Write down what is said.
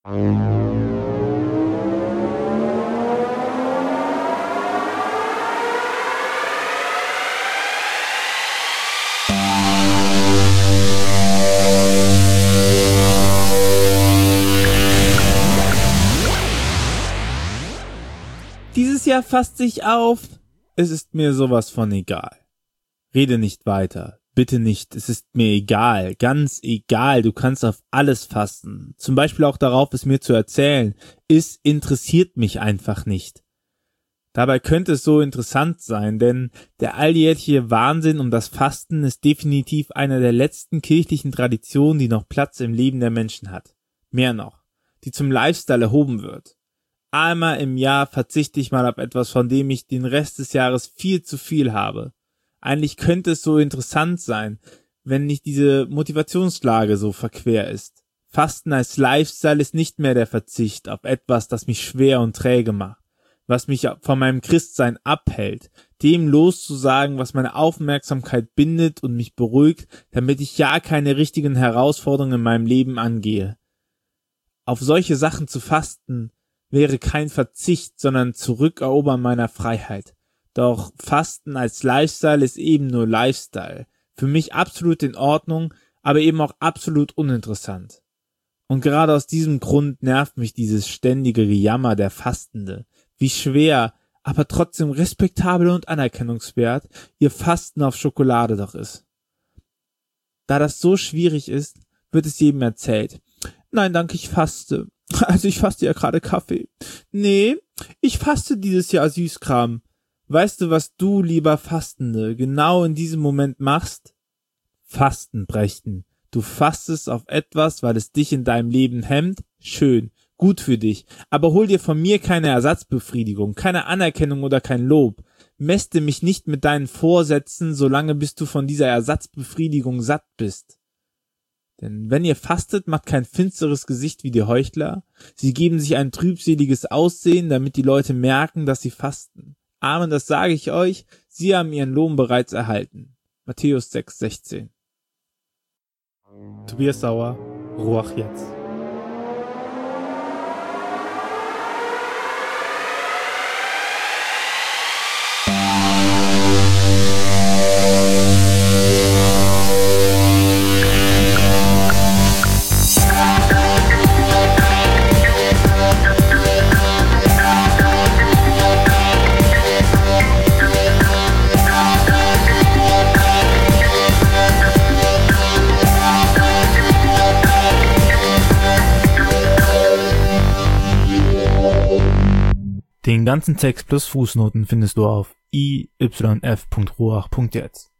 Dieses Jahr fasst sich auf. Es ist mir sowas von egal. Rede nicht weiter. Bitte nicht. Es ist mir egal. Ganz egal. Du kannst auf alles fasten. Zum Beispiel auch darauf, es mir zu erzählen. Es interessiert mich einfach nicht. Dabei könnte es so interessant sein, denn der alljährliche Wahnsinn um das Fasten ist definitiv einer der letzten kirchlichen Traditionen, die noch Platz im Leben der Menschen hat. Mehr noch, die zum Lifestyle erhoben wird. Einmal im Jahr verzichte ich mal auf etwas, von dem ich den Rest des Jahres viel zu viel habe. Eigentlich könnte es so interessant sein, wenn nicht diese Motivationslage so verquer ist. Fasten als Lifestyle ist nicht mehr der Verzicht auf etwas, das mich schwer und träge macht, was mich von meinem Christsein abhält, dem loszusagen, was meine Aufmerksamkeit bindet und mich beruhigt, damit ich ja keine richtigen Herausforderungen in meinem Leben angehe. Auf solche Sachen zu fasten wäre kein Verzicht, sondern Zurückerobern meiner Freiheit. Doch Fasten als Lifestyle ist eben nur Lifestyle. Für mich absolut in Ordnung, aber eben auch absolut uninteressant. Und gerade aus diesem Grund nervt mich dieses ständige Gejammer der Fastende. Wie schwer, aber trotzdem respektabel und anerkennungswert ihr Fasten auf Schokolade doch ist. Da das so schwierig ist, wird es jedem erzählt. Nein, danke, ich faste. Also ich faste ja gerade Kaffee. Nee, ich faste dieses Jahr Süßkram. Weißt du, was du, lieber Fastende, genau in diesem Moment machst? Fasten brechen. Du fastest auf etwas, weil es dich in deinem Leben hemmt? Schön, gut für dich. Aber hol dir von mir keine Ersatzbefriedigung, keine Anerkennung oder kein Lob. Mäste mich nicht mit deinen Vorsätzen, solange bis du von dieser Ersatzbefriedigung satt bist. Denn wenn ihr fastet, macht kein finsteres Gesicht wie die Heuchler. Sie geben sich ein trübseliges Aussehen, damit die Leute merken, dass sie fasten. Amen, das sage ich euch, sie haben ihren Lohn bereits erhalten. Matthäus 6,16. Tobias Sauer, Ruach jetzt. Den ganzen Text plus Fußnoten findest du auf iyf.ruach.jetzt.